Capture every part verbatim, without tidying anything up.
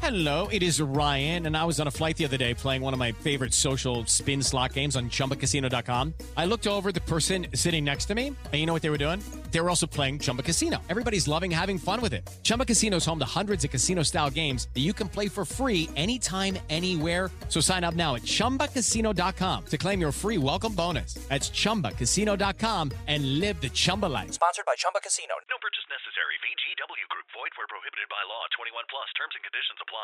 Hello, it is Ryan, and I was on a flight the other day playing one of my favorite social spin slot games on Chumba Casino dot com. I looked over at the person sitting next to me, and you know what they were doing? They were also playing Chumba Casino. Everybody's loving having fun with it. Chumba Casino is home to hundreds of casino-style games that you can play for free anytime, anywhere. So sign up now at Chumba Casino dot com to claim your free welcome bonus. That's Chumba Casino dot com and live the Chumba life. Sponsored by Chumba Casino. No purchase necessary. V G W Group. Void where prohibited by law. twenty-one plus. Terms and conditions apply.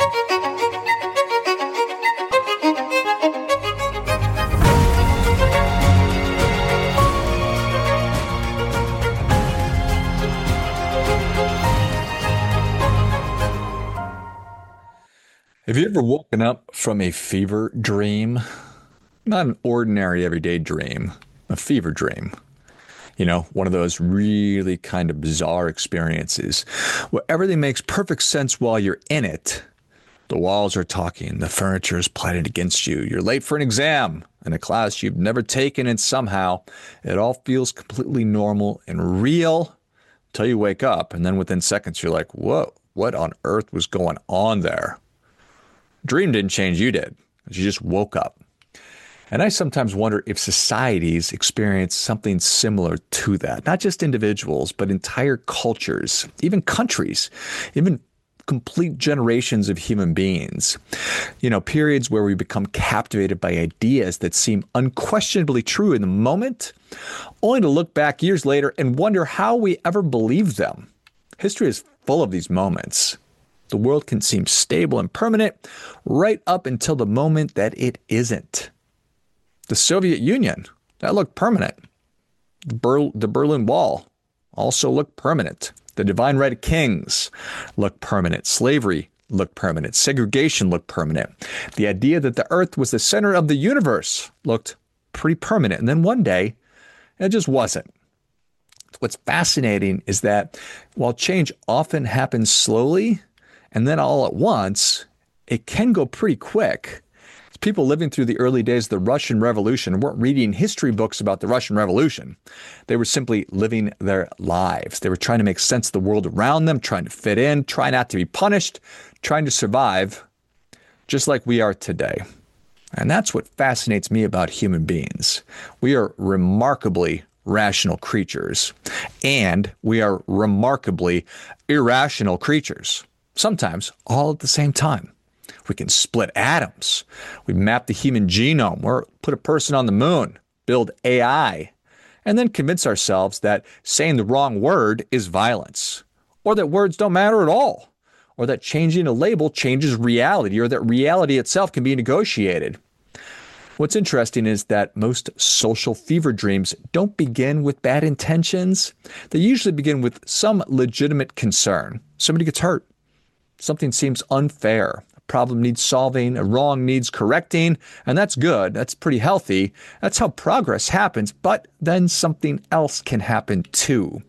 Have you ever woken up from a fever dream? Not an ordinary everyday dream, a fever dream. You know, one of those really kind of bizarre experiences where everything makes perfect sense while you're in it. The walls are talking, the furniture is plotting against you, you're late for an exam in a class you've never taken, and somehow it all feels completely normal and real until you wake up, and then within seconds you're like, whoa, what on earth was going on there? Dream didn't change, you did. You just woke up. And I sometimes wonder if societies experience something similar to that. Not just individuals, but entire cultures, even countries, even complete generations of human beings. You know, periods where we become captivated by ideas that seem unquestionably true in the moment, only to look back years later and wonder how we ever believed them. History is full of these moments. The world can seem stable and permanent right up until the moment that it isn't. The Soviet Union, that looked permanent. The, Ber- the Berlin Wall also looked permanent. The divine right of kings looked permanent. Slavery looked permanent. Segregation looked permanent. The idea that the earth was the center of the universe looked pretty permanent. And then one day, it just wasn't. What's fascinating is that while change often happens slowly and then all at once, it can go pretty quick. People living through the early days of the Russian Revolution weren't reading history books about the Russian Revolution. They were simply living their lives. They were trying to make sense of the world around them, trying to fit in, trying not to be punished, trying to survive, just like we are today. And that's what fascinates me about human beings. We are remarkably rational creatures, and we are remarkably irrational creatures, sometimes all at the same time. We can split atoms. We map the human genome, or put a person on the moon, build A I, and then convince ourselves that saying the wrong word is violence, or that words don't matter at all, or that changing a label changes reality, or that reality itself can be negotiated. What's interesting is that most social fever dreams don't begin with bad intentions. They usually begin with some legitimate concern. Somebody gets hurt. Something seems unfair. Problem needs solving, a wrong needs correcting, and that's good. That's pretty healthy. That's how progress happens, but then something else can happen too.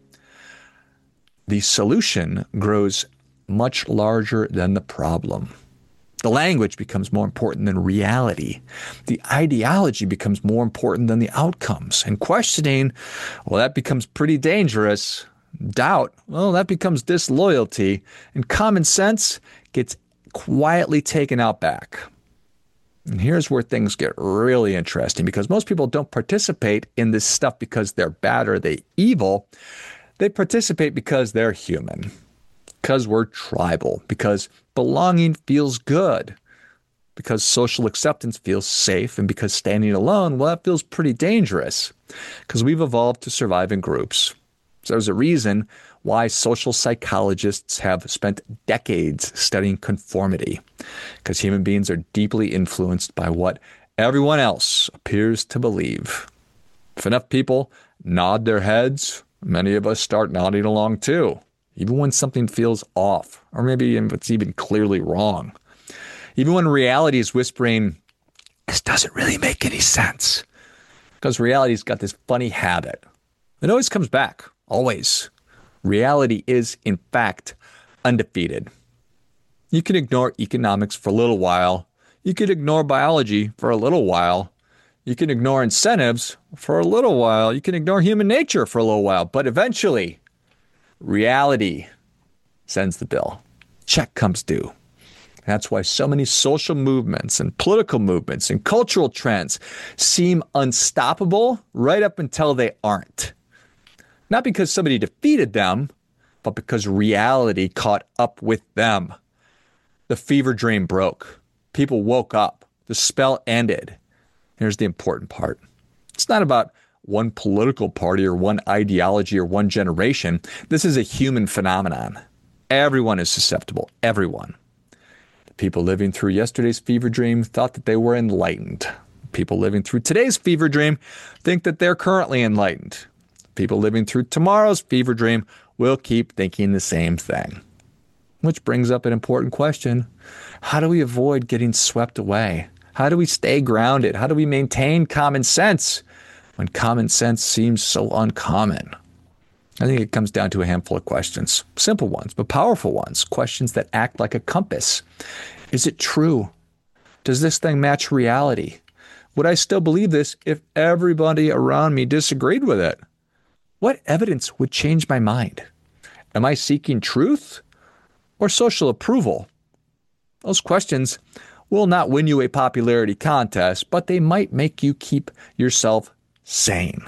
The solution grows much larger than the problem. The language becomes more important than reality. The ideology becomes more important than the outcomes. And questioning, well, that becomes pretty dangerous. Doubt, well, that becomes disloyalty. And common sense gets quietly taken out back. And here's where things get really interesting, because most people don't participate in this stuff because they're bad or they evil. They participate because they're human, because we're tribal, because belonging feels good, because social acceptance feels safe, and because standing alone, well, that feels pretty dangerous, because we've evolved to survive in groups. So there's a reason why social psychologists have spent decades studying conformity, because human beings are deeply influenced by what everyone else appears to believe. If enough people nod their heads, many of us start nodding along too, even when something feels off, or maybe if it's even clearly wrong. Even when reality is whispering, this doesn't really make any sense. Because reality's got this funny habit. It always comes back, always. Reality is, in fact, undefeated. You can ignore economics for a little while. You can ignore biology for a little while. You can ignore incentives for a little while. You can ignore human nature for a little while. But eventually, reality sends the bill. Check comes due. That's why so many social movements and political movements and cultural trends seem unstoppable right up until they aren't. Not because somebody defeated them, but because reality caught up with them. The fever dream broke. People woke up. The spell ended. Here's the important part. It's not about one political party or one ideology or one generation. This is a human phenomenon. Everyone is susceptible. Everyone. The people living through yesterday's fever dream thought that they were enlightened. People living through today's fever dream think that they're currently enlightened. People living through tomorrow's fever dream will keep thinking the same thing. Which brings up an important question. How do we avoid getting swept away? How do we stay grounded? How do we maintain common sense when common sense seems so uncommon? I think it comes down to a handful of questions. Simple ones, but powerful ones. Questions that act like a compass. Is it true? Does this thing match reality? Would I still believe this if everybody around me disagreed with it? What evidence would change my mind? Am I seeking truth or social approval? Those questions will not win you a popularity contest, but they might make you keep yourself sane.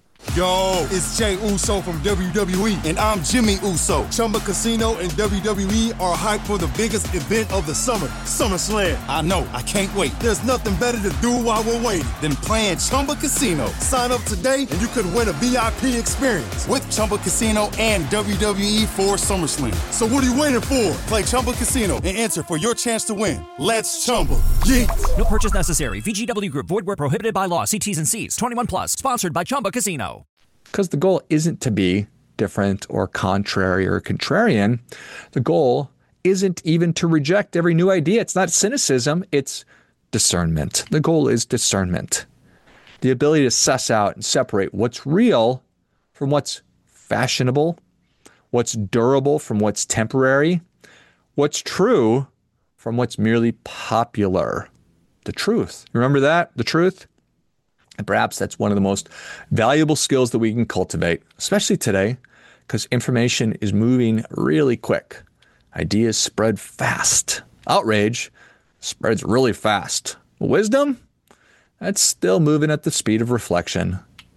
Yo, it's Jay Uso from W W E, and I'm Jimmy Uso. Chumba Casino and W W E are hyped for the biggest event of the summer, SummerSlam. I know, I can't wait. There's nothing better to do while we're waiting than playing Chumba Casino. Sign up today and you could win a V I P experience with Chumba Casino and W W E for SummerSlam. So what are you waiting for? Play Chumba Casino and enter for your chance to win. Let's Chumba. Yeah. No purchase necessary. V G W Group. Void where prohibited by law. See T's and C's. twenty-one plus. Sponsored by Chumba Casino. Because the goal isn't to be different or contrary or contrarian. The goal isn't even to reject every new idea. It's not cynicism. It's discernment. The goal is discernment. The ability to suss out and separate what's real from what's fashionable, what's durable from what's temporary, what's true from what's merely popular. The truth. Remember that? The truth? And perhaps that's one of the most valuable skills that we can cultivate, especially today, because information is moving really quick. Ideas spread fast. Outrage spreads really fast. Wisdom? That's still moving at the speed of reflection.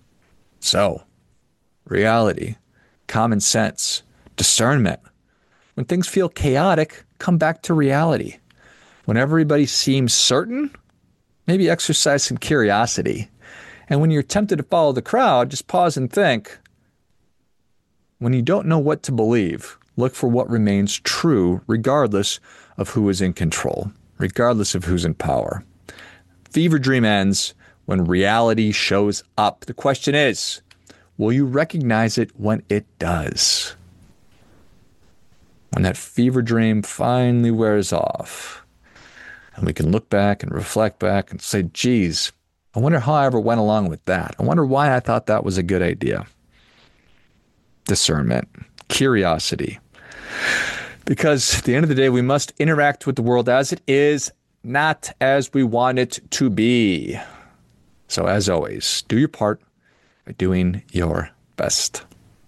So, reality, common sense, discernment. When things feel chaotic, come back to reality. When everybody seems certain, maybe exercise some curiosity. And when you're tempted to follow the crowd, just pause and think. When you don't know what to believe, look for what remains true regardless of who is in control, regardless of who's in power. Fever dream ends when reality shows up. The question is, will you recognize it when it does? When that fever dream finally wears off, and we can look back and reflect back and say, geez, I wonder how I ever went along with that. I wonder why I thought that was a good idea. Discernment, curiosity. Because at the end of the day, we must interact with the world as it is, not as we want it to be. So as always, do your part by doing your best.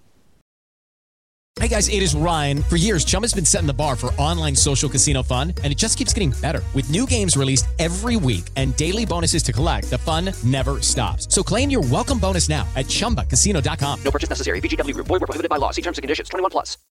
Hey guys, it is Ryan. For years, Chumba's been setting the bar for online social casino fun, and it just keeps getting better. With new games released every week and daily bonuses to collect, the fun never stops. So claim your welcome bonus now at chumba casino dot com. No purchase necessary. V G W Group. Void where prohibited by law. See terms and conditions. twenty-one plus.